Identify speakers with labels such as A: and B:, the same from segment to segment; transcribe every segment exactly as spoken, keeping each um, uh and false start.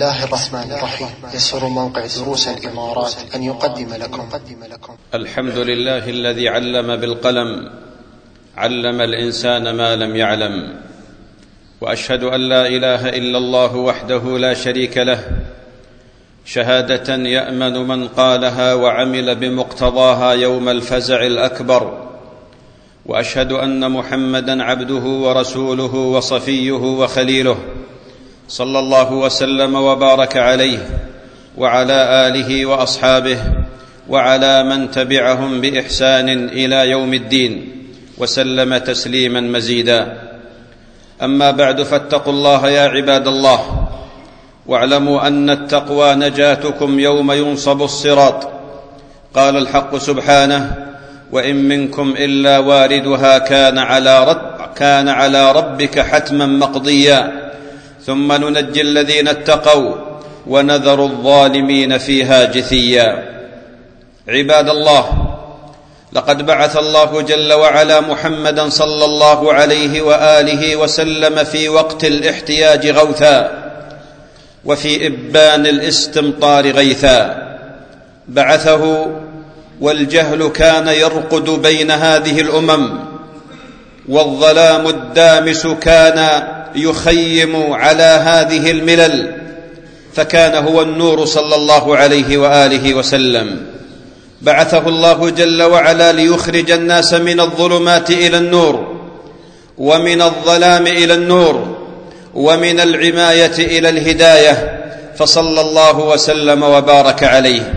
A: الله الرحمن الرحيم. يسر موقع دروس الإمارات أن يقدم لكم
B: الحمد لله الذي علم بالقلم، علم الإنسان ما لم يعلم، وأشهد أن لا إله إلا الله وحده لا شريك له، شهادة يأمن من قالها وعمل بمقتضاها يوم الفزع الأكبر. وأشهد أن محمدًا عبده ورسوله وصفيه وخليله، صلى الله وسلم وبارك عليه وعلى آله وأصحابه وعلى من تبعهم بإحسان إلى يوم الدين، وسلم تسليما مزيدا. أما بعد، فاتقوا الله يا عباد الله، واعلموا أن التقوى نجاتكم يوم ينصب الصراط. قال الحق سبحانه: وإن منكم إلا واردها كان على, رب كان على ربك حتما مقضيا ثم ننجي الذين اتقوا ونذر الظالمين فيها جثيا. عباد الله، لقد بعث الله جل وعلا محمدا صلى الله عليه وآله وسلم في وقت الاحتياج غوثا، وفي إبان الاستمطار غيثا. بعثه والجهل كان يرقد بين هذه الأمم، والظلام الدامس كان يخيم على هذه الملل، فكان هو النور صلى الله عليه وآله وسلم. بعثه الله جل وعلا ليخرج الناس من الظلمات إلى النور، ومن الظلام إلى النور، ومن العماية إلى الهداية، فصلى الله وسلم وبارك عليه.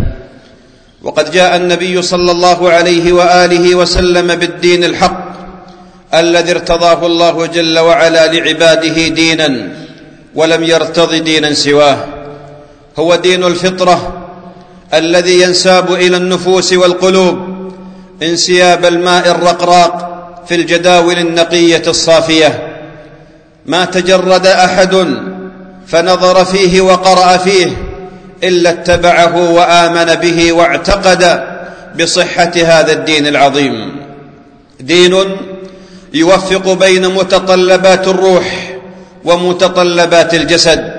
B: وقد جاء النبي صلى الله عليه وآله وسلم بالدين الحق الذي ارتضاه الله جل وعلا لعباده دينا ولم يرتض دينا سواه. هو دين الفطرة الذي ينساب إلى النفوس والقلوب انسياب الماء الرقراق في الجداول النقية الصافية. ما تجرد أحد فنظر فيه وقرأ فيه إلا اتبعه وآمن به واعتقد بصحة هذا الدين العظيم. دين يوفق بين متطلبات الروح ومتطلبات الجسد.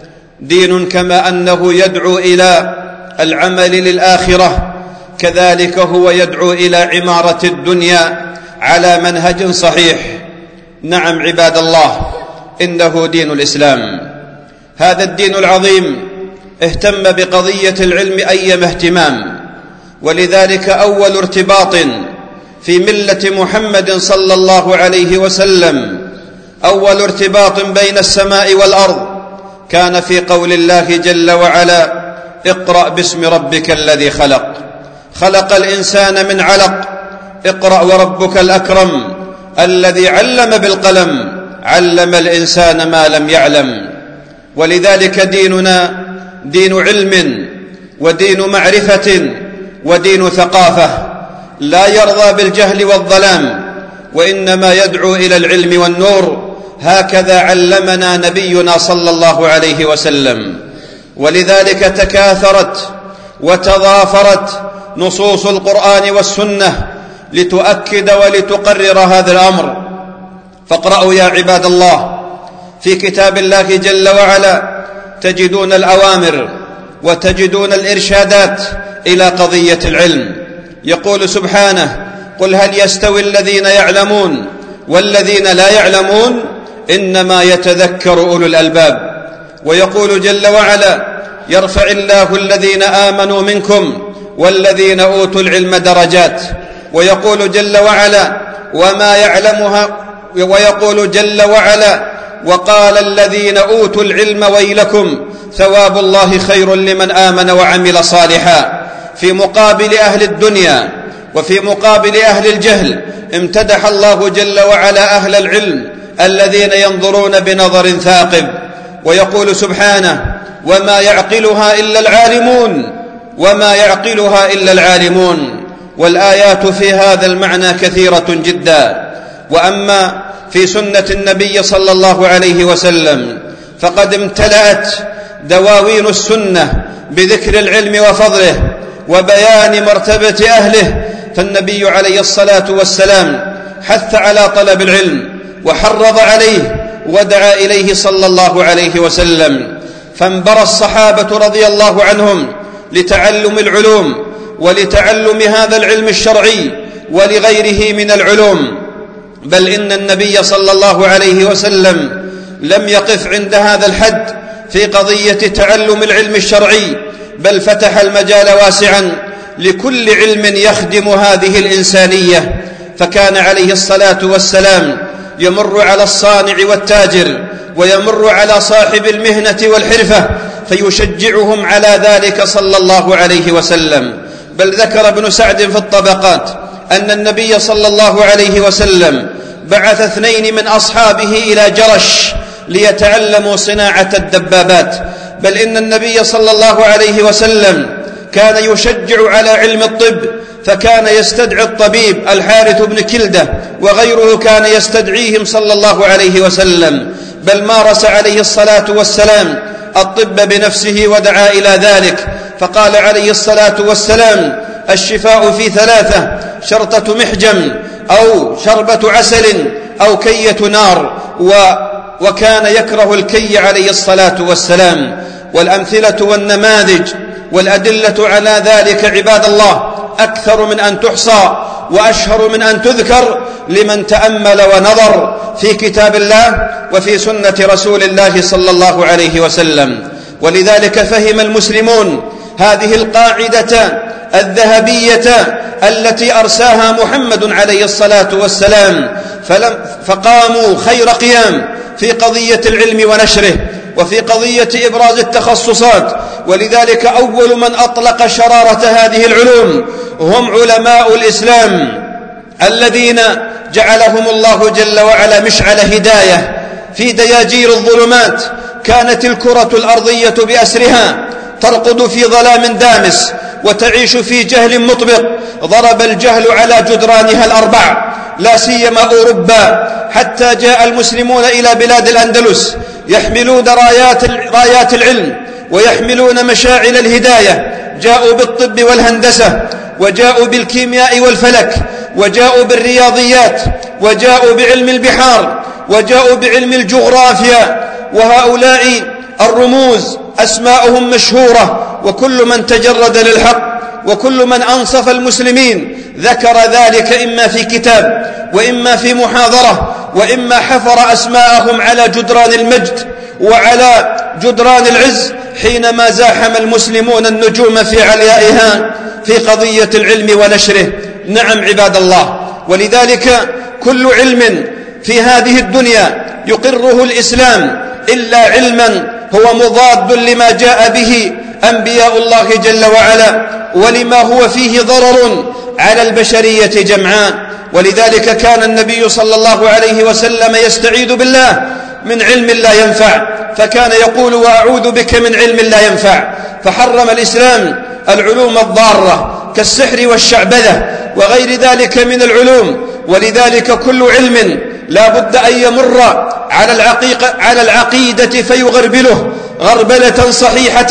B: دين كما أنه يدعو إلى العمل للآخرة، كذلك هو يدعو إلى عمارة الدنيا على منهج صحيح. نعم عباد الله، إنه دين الإسلام. هذا الدين العظيم اهتم بقضية العلم أيما اهتمام، ولذلك أول ارتباط في ملة محمد صلى الله عليه وسلم، أول ارتباط بين السماء والأرض، كان في قول الله جل وعلا: اقرأ باسم ربك الذي خلق، خلق الإنسان من علق، اقرأ وربك الأكرم الذي علم بالقلم، علم الإنسان ما لم يعلم. ولذلك ديننا دين علم ودين معرفة ودين ثقافة، لا يرضى بالجهل والظلام، وإنما يدعو إلى العلم والنور. هكذا علمنا نبينا صلى الله عليه وسلم. ولذلك تكاثرت وتضافرت نصوص القرآن والسنة لتؤكد ولتقرر هذا الأمر. فاقرأوا يا عباد الله في كتاب الله جل وعلا، تجدون الأوامر وتجدون الإرشادات إلى قضية العلم. يقول سبحانه: قل هل يستوي الذين يعلمون والذين لا يعلمون إنما يتذكر أولو الألباب. ويقول جل وعلا: يرفع الله الذين آمنوا منكم والذين أوتوا العلم درجات. ويقول جل وعلا: وما يعلمها ويقول جل وعلا: وقال الذين أوتوا العلم ويلكم ثواب الله خير لمن آمن وعمل صالحا. في مقابل أهل الدنيا وفي مقابل أهل الجهل امتدح الله جل وعلا أهل العلم الذين ينظرون بنظر ثاقب. ويقول سبحانه: وما يعقلها إلا العالمون وما يعقلها إلا العالمون. والآيات في هذا المعنى كثيرة جدا. وأما في سنة النبي صلى الله عليه وسلم فقد امتلأت دواوين السنة بذكر العلم وفضله وبيان مرتبة أهله. فالنبي عليه الصلاة والسلام حث على طلب العلم وحرض عليه ودعا إليه صلى الله عليه وسلم. فانبرى الصحابة رضي الله عنهم لتعلم العلوم ولتعلم هذا العلم الشرعي ولغيره من العلوم، بل إن النبي صلى الله عليه وسلم لم يقف عند هذا الحد في قضية تعلم العلم الشرعي، بل فتح المجال واسعا لكل علم يخدم هذه الإنسانية. فكان عليه الصلاة والسلام يمر على الصانع والتاجر ويمر على صاحب المهنة والحرفة فيشجعهم على ذلك صلى الله عليه وسلم. بل ذكر ابن سعد في الطبقات أن النبي صلى الله عليه وسلم بعث اثنين من أصحابه إلى جرش ليتعلموا صناعة الدبابات، بل إن النبي صلى الله عليه وسلم كان يشجع على علم الطب، فكان يستدعي الطبيب الحارث بن كلدة وغيره كان يستدعيهم صلى الله عليه وسلم، بل مارس عليه الصلاة والسلام الطب بنفسه ودعا إلى ذلك، فقال عليه الصلاة والسلام: الشفاء في ثلاثة: شرطة محجم أو شربة عسل أو كية نار، و وكان يكره الكي عليه الصلاة والسلام. والأمثلة والنماذج والأدلة على ذلك عباد الله أكثر من أن تحصى وأشهر من أن تذكر لمن تأمل ونظر في كتاب الله وفي سنة رسول الله صلى الله عليه وسلم. ولذلك فهم المسلمون هذه القاعدة الذهبية التي أرساها محمد عليه الصلاة والسلام، فلم فقاموا خير قيام في قضية العلم ونشره وفي قضية إبراز التخصصات. ولذلك أول من أطلق شرارة هذه العلوم هم علماء الإسلام الذين جعلهم الله جل وعلا مشعل هداية في دياجير الظلمات. كانت الكرة الأرضية بأسرها ترقد في ظلام دامس وتعيش في جهل مطبق، ضرب الجهل على جدرانها الأربع لا سيما أوروبا، حتى جاء المسلمون إلى بلاد الأندلس يحملون رايات رايات العلم ويحملون مشاعل الهداية. جاءوا بالطب والهندسة، وجاءوا بالكيمياء والفلك، وجاءوا بالرياضيات، وجاءوا بعلم البحار، وجاءوا بعلم الجغرافيا. وهؤلاء الرموز أسماءهم مشهورة، وكل من تجرد للحق وكل من أنصف المسلمين ذكر ذلك إما في كتاب وإما في محاضرة وإما حفر أسماءهم على جدران المجد وعلى جدران العز حينما زاحم المسلمون النجوم في عليائها في قضية العلم ونشره. نعم عباد الله، ولذلك كل علم في هذه الدنيا يقره الإسلام إلا علما هو مضاد لما جاء به أنبياء الله جل وعلا ولما هو فيه ضرر على البشرية جمعاء. ولذلك كان النبي صلى الله عليه وسلم يستعيذ بالله من علم لا ينفع، فكان يقول: وأعوذ بك من علم لا ينفع. فحرم الإسلام العلوم الضارة كالسحر والشعبذة وغير ذلك من العلوم. ولذلك كل علم لا بد أن يمر على العقيقة على العقيدة فيغربله غربلة صحيحة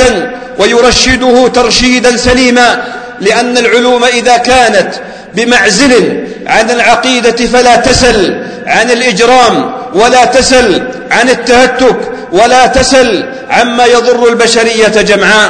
B: ويرشده ترشيدا سليما، لأن العلوم إذا كانت بمعزل عن العقيدة فلا تسل عن الإجرام ولا تسل عن التهتك ولا تسل عما يضر البشرية جمعاء.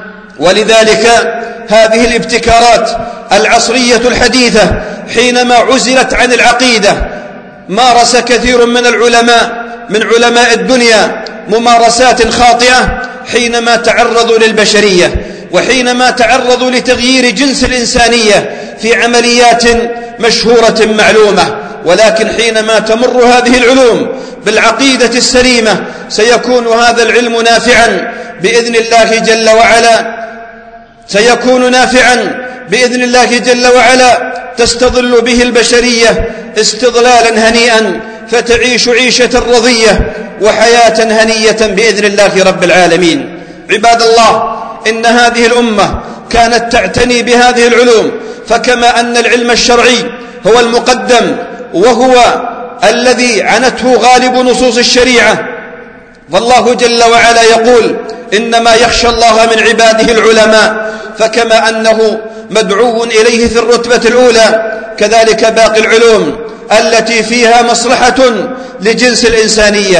B: ولذلك هذه الابتكارات العصرية الحديثة حينما عزلت عن العقيدة مارس كثير من العلماء من علماء الدنيا ممارسات خاطئة حينما تعرضوا للبشرية وحينما تعرضوا لتغيير جنس الإنسانية في عمليات مشهورة معلومة. ولكن حينما تمر هذه العلوم بالعقيدة السليمة سيكون هذا العلم نافعا بإذن الله جل وعلا سيكون نافعا بإذن الله جل وعلا تستظل به البشرية استظلالا هنيئا فتعيش عيشة رضية وحياة هنية بإذن الله رب العالمين. عباد الله، إن هذه الأمة كانت تعتني بهذه العلوم، فكما أن العلم الشرعي هو المقدم وهو الذي عنته غالب نصوص الشريعة، فالله جل وعلا يقول: إنما يخشى الله من عباده العلماء. فكما أنه مدعو إليه في الرتبة الأولى كذلك باقي العلوم التي فيها مصلحة لجنس الإنسانية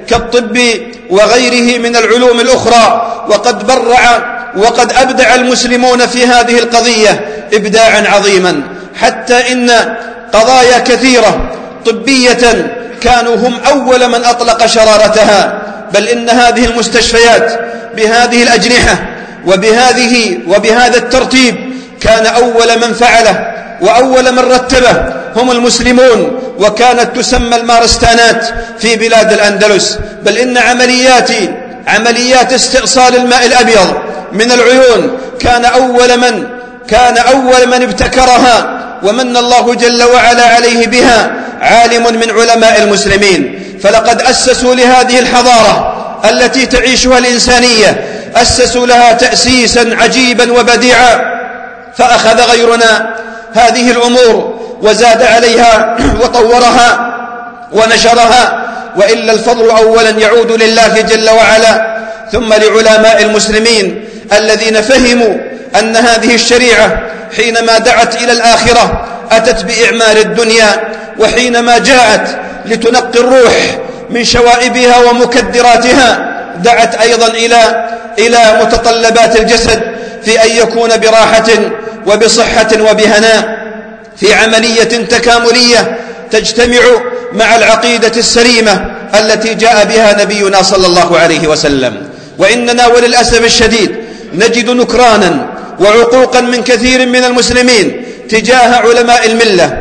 C: كالطب وغيره من العلوم الأخرى، وقد برع وقد أبدع المسلمون في هذه القضية إبداعا عظيما، حتى إن قضايا كثيرة طبية كانوا هم أول من أطلق شرارتها، بل إن هذه المستشفيات بهذه الأجنحة وبهذه وبهذا الترتيب كان أول من فعله وأول من رتبه هم المسلمون، وكانت تسمى المارستانات في بلاد الأندلس. بل إن عمليات عمليات استئصال الماء الأبيض من العيون كان أول من كان أول من ابتكرها ومن الله جل وعلا عليه بها عالم من علماء المسلمين. فلقد أسسوا لهذه الحضارة التي تعيشها الإنسانية أسسوا لها تأسيسا عجيبا وبديعا، فأخذ غيرنا هذه الأمور وزاد عليها وطورها ونشرها، وإلا الفضل أولا يعود لله جل وعلا، ثم لعلماء المسلمين الذين فهموا أن هذه الشريعة حينما دعت إلى الآخرة أتت بإعمار الدنيا، وحينما جاءت لتنقي الروح من شوائبها ومكدراتها دعت أيضا إلى إلى متطلبات الجسد في أن يكون براحة وبصحة وبهناء، في عملية تكاملية تجتمع مع العقيدة السليمة التي جاء بها نبينا صلى الله عليه وسلم. وإننا وللأسف الشديد نجد نكرانا وعقوقا من كثير من المسلمين تجاه علماء الملة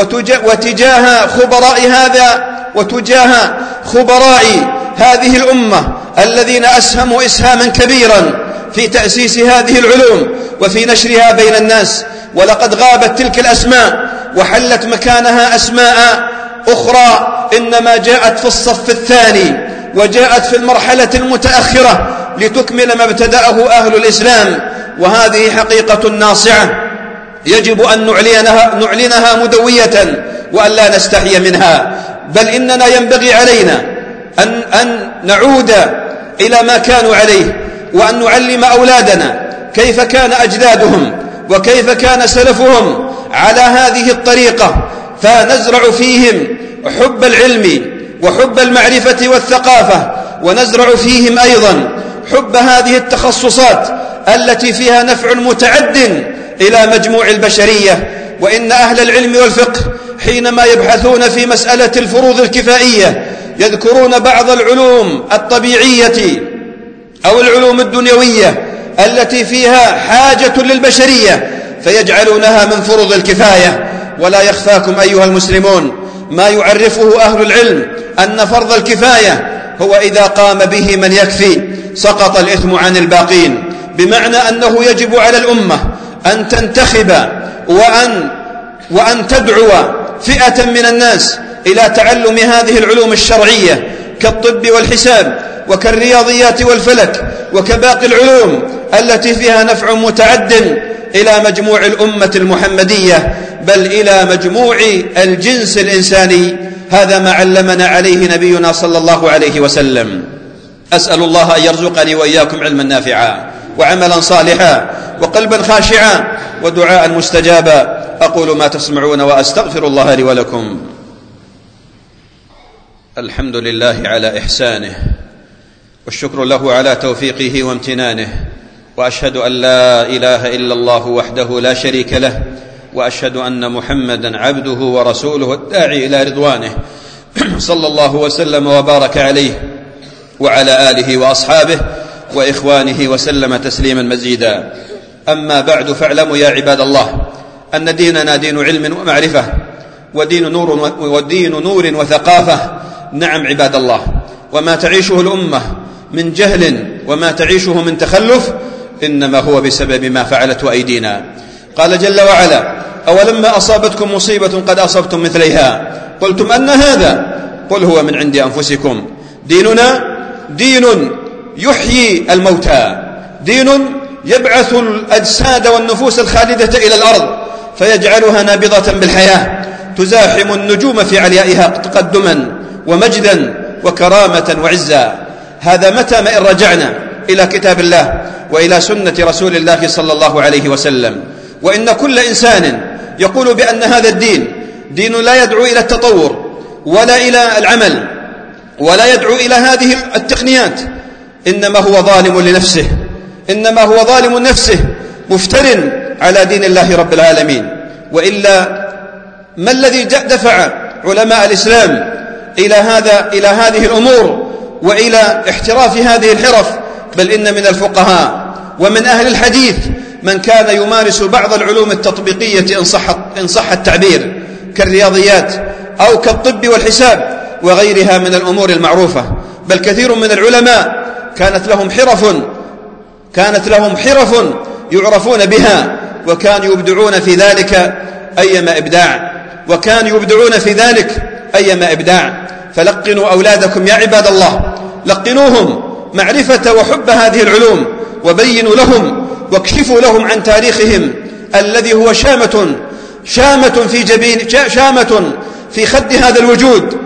C: وتجاه خبراء هذا وتجاه خبراء هذه الأمة الذين أسهموا إسهاما كبيرا في تأسيس هذه العلوم وفي نشرها بين الناس. ولقد غابت تلك الأسماء وحلت مكانها أسماء أخرى إنما جاءت في الصف الثاني وجاءت في المرحلة المتأخرة لتكمل ما ابتدأه أهل الإسلام، وهذه حقيقة ناصعة يجب أن نعلنها, نعلنها مدوية وأن لا نستحي منها، بل إننا ينبغي علينا أن, أن نعود إلى ما كانوا عليه، وأن نعلم أولادنا كيف كان أجدادهم وكيف كان سلفهم على هذه الطريقة، فنزرع فيهم حب العلم وحب المعرفة والثقافة، ونزرع فيهم أيضا حب هذه التخصصات التي فيها نفع متعد إلى مجموع البشرية. وإن أهل العلم والفقه حينما يبحثون في مسألة الفروض الكفائية يذكرون بعض العلوم الطبيعية أو العلوم الدنيوية التي فيها حاجة للبشرية فيجعلونها من فروض الكفاية. ولا يخفاكم أيها المسلمون ما يعرفه أهل العلم أن فرض الكفاية هو إذا قام به من يكفي سقط الإثم عن الباقين، بمعنى أنه يجب على الأمة أن تنتخب وأن, وأن تدعو فئة من الناس إلى تعلم هذه العلوم الشرعية كالطب والحساب وكالرياضيات والفلك وكباقي العلوم التي فيها نفع متعد إلى مجموع الأمة المحمدية، بل إلى مجموع الجنس الإنساني. هذا ما علمنا عليه نبينا صلى الله عليه وسلم. أسأل الله أن يرزقني وإياكم علما نافعا وعملا صالحا وقلبا خاشعا ودعاء مستجابا. أقول ما تسمعون وأستغفر الله لي ولكم.
B: الحمد لله على إحسانه والشكر له على توفيقه وامتنانه، وأشهد أن لا إله إلا الله وحده لا شريك له، وأشهد أن محمدا عبده ورسوله الداعي إلى رضوانه، صلى الله وسلم وبارك عليه وعلى آله وأصحابه وإخوانه وسلم تسليما مزيدا. أما بعد، فاعلموا يا عباد الله أن ديننا دين علم ومعرفة ودين نور, ودين نور وثقافة. نعم عباد الله، وما تعيشه الأمة من جهل وما تعيشه من تخلف إنما هو بسبب ما فعلته أيدينا. قال جل وعلا: أولما أصابتكم مصيبة قد أصبتم مثليها قلتم أن هذا قل هو من عند أنفسكم. ديننا دين يحيي الموتى، دين يبعث الأجساد والنفوس الخالدة إلى الأرض فيجعلها نابضة بالحياة تزاحم النجوم في عليائها تقدما ومجدا وكرامة وعزا. هذا متى ما إن رجعنا إلى كتاب الله وإلى سنة رسول الله صلى الله عليه وسلم. وإن كل إنسان يقول بأن هذا الدين دين لا يدعو إلى التطور ولا إلى العمل
C: ولا يدعو إلى هذه التقنيات إنما هو ظالم لنفسه، إنما هو ظالم نفسه مفتر على دين الله رب العالمين. وإلا ما الذي دفع علماء الإسلام إلى هذا إلى هذه الأمور وإلى احتراف هذه الحرف؟ بل إن من الفقهاء ومن أهل الحديث من كان يمارس بعض العلوم التطبيقية إن صح, إن صح التعبير، كالرياضيات أو كالطب والحساب وغيرها من الأمور المعروفة. بل كثير من العلماء كانت لهم حرف كانت لهم حرف يعرفون بها، وكانوا يبدعون في ذلك أيما إبداع وكانوا يبدعون في ذلك أيما إبداع. فلقنوا أولادكم يا عباد الله، لقنوهم معرفة وحب هذه العلوم، وبينوا لهم واكشفوا لهم عن تاريخهم الذي هو شامة شامة في جبين شامة في خد هذا الوجود،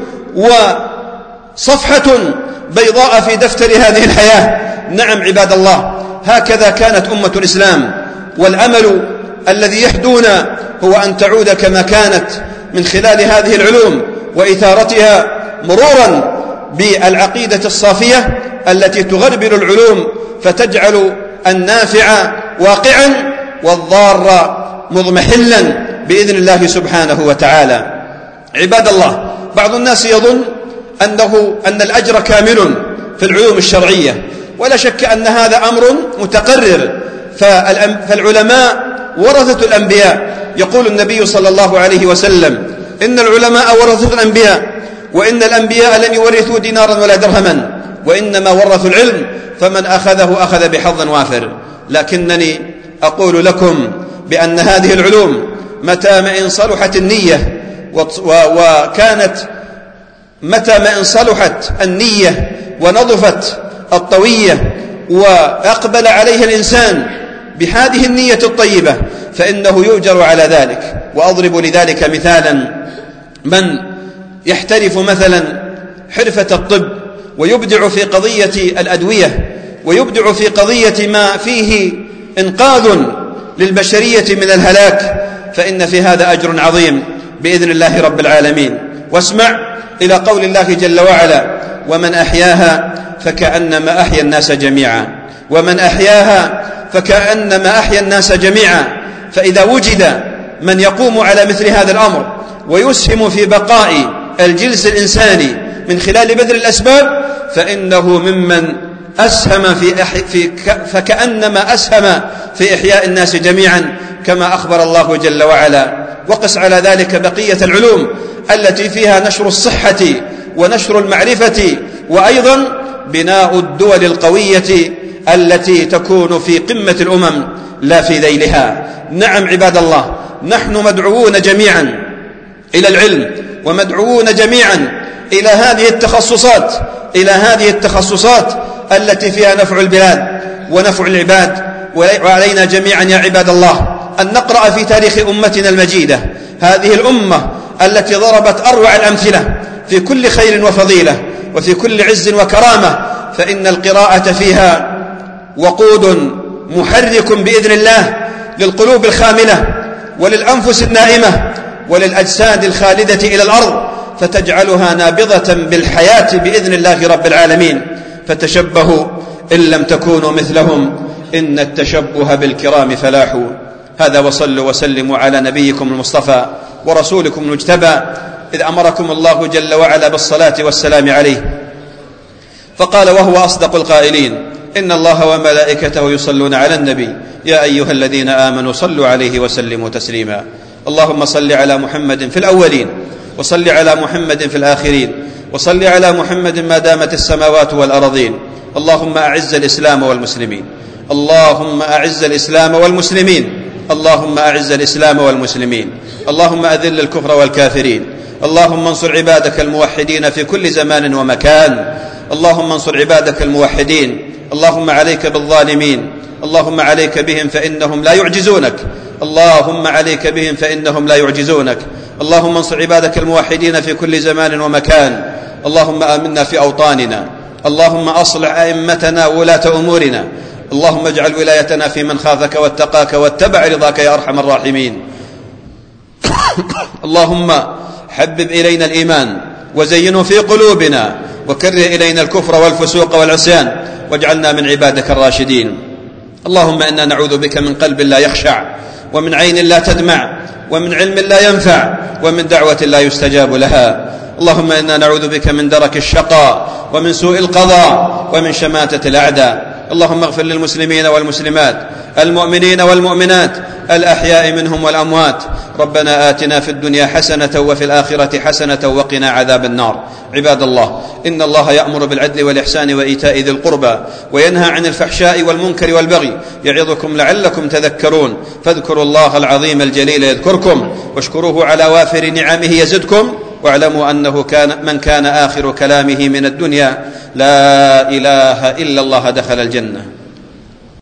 C: وصفحة بيضاء في دفتر هذه الحياة. نعم عباد الله، هكذا كانت أمة الإسلام، والأمل الذي يحدونا هو أن تعود كما كانت من خلال هذه العلوم وإثارتها، مرورا بالعقيدة الصافية التي تغربل العلوم فتجعل النافع واقعا والضار مضمحلا بإذن الله سبحانه وتعالى. عباد الله، بعض الناس يظن أنه أن الأجر كامل في العلوم الشرعية، ولا شك أن هذا أمر متقرر، فالعلماء ورثة الأنبياء. يقول النبي صلى الله عليه وسلم: إن العلماء ورثة الأنبياء، وإن الأنبياء لم يورثوا دينارا ولا درهما، وإنما ورثوا العلم، فمن أخذه أخذ بحظ وافر. لكنني أقول لكم بأن هذه العلوم متى ما إن صلحت النية وكانت متى ما إن صلحت النية ونظفت الطوية وأقبل عليها الإنسان بهذه النية الطيبة فإنه يؤجر على ذلك. وأضرب لذلك مثالا: من يحترف مثلا حرفة الطب ويبدع في قضية الأدوية ويبدع في قضية ما فيه إنقاذ للبشرية من الهلاك، فإن في هذا أجر عظيم بإذن الله رب العالمين. واسمع إلى قول الله جل وعلا: ومن أحياها فكأنما أحيا الناس جميعا، ومن أحياها فكأنما أحيا الناس جميعا. فإذا وجد من يقوم على مثل هذا الأمر ويسهم في بقاء الجنس الإنساني من خلال بذل الأسباب فإنه ممن أسهم في, أحي في فكأنما أسهم في إحياء الناس جميعا، كما أخبر الله جل وعلا. وقس على ذلك بقية العلوم التي فيها نشر الصحة ونشر المعرفة، وأيضا بناء الدول القوية التي تكون في قمة الأمم لا في ذيلها. نعم عباد الله، نحن مدعوون جميعا إلى العلم، ومدعوون جميعا إلى هذه التخصصات إلى هذه التخصصات التي فيها نفع البلاد ونفع العباد. وعلينا جميعا يا عباد الله أن نقرأ في تاريخ أمتنا المجيدة، هذه الأمة التي ضربت أروع الأمثلة في كل خير وفضيلة وفي كل عز وكرامة، فإن القراءة فيها وقود محرك بإذن الله للقلوب الخاملة وللأنفس النائمة وللأجساد الخالدة إلى الأرض، فتجعلها نابضة بالحياة بإذن الله رب العالمين. فتشبهوا إن لم تكونوا مثلهم، إن التشبه بالكرام فلاح. هذا، وصلوا وسلموا على نبيكم المصطفى ورسولكم المجتبى، إذ أمركم الله جل وعلا بالصلاة والسلام عليه، فقال وهو أصدق القائلين: إن الله وملائكته يصلون على النبي يا أيها الذين آمنوا صلوا عليه وسلموا تسليما. اللهم صل على محمد في الأولين، وصل على محمد في الآخرين، وصل على محمد ما دامت السماوات والأرضين. اللهم أعز الإسلام والمسلمين، اللهم أعز الإسلام والمسلمين، اللهم أعز الإسلام والمسلمين، اللهم أذل الكفر والكافرين، اللهم انصر عبادك الموحدين في كل زمان ومكان، اللهم انصر عبادك الموحدين. اللهم عليك بالظالمين، اللهم عليك بهم فإنهم لا يعجزونك، اللهم عليك بهم فإنهم لا يعجزونك. اللهم انصر عبادك الموحدين في كل زمان ومكان. اللهم آمنا في أوطاننا، اللهم أصلح أئمتنا وولاة أمورنا، اللهم اجعل ولايتنا في من خافك واتقاك واتبع رضاك يا أرحم الراحمين. اللهم حبب إلينا الإيمان وزينه في قلوبنا وكره إلينا الكفر والفسوق والعصيان واجعلنا من عبادك الراشدين. اللهم إنا نعوذ بك من قلب لا يخشع، ومن عين لا تدمع، ومن علم لا ينفع، ومن دعوة لا يستجاب لها. اللهم إنا نعوذ بك من درك الشقاء، ومن سوء القضاء، ومن شماتة الأعداء. اللهم اغفر للمسلمين والمسلمات، المؤمنين والمؤمنات، الأحياء منهم والأموات. ربنا آتنا في الدنيا حسنة وفي الآخرة حسنة وقنا عذاب النار. عباد الله، إن الله يأمر بالعدل والإحسان وإيتاء ذي القربى، وينهى عن الفحشاء والمنكر والبغي، يعظكم لعلكم تذكرون. فاذكروا الله العظيم الجليل يذكركم، واشكروه على وافر نعمه يزدكم، واعلموا أنه كان من كان آخر كلامه من الدنيا لا إله إلا الله دخل الجنة.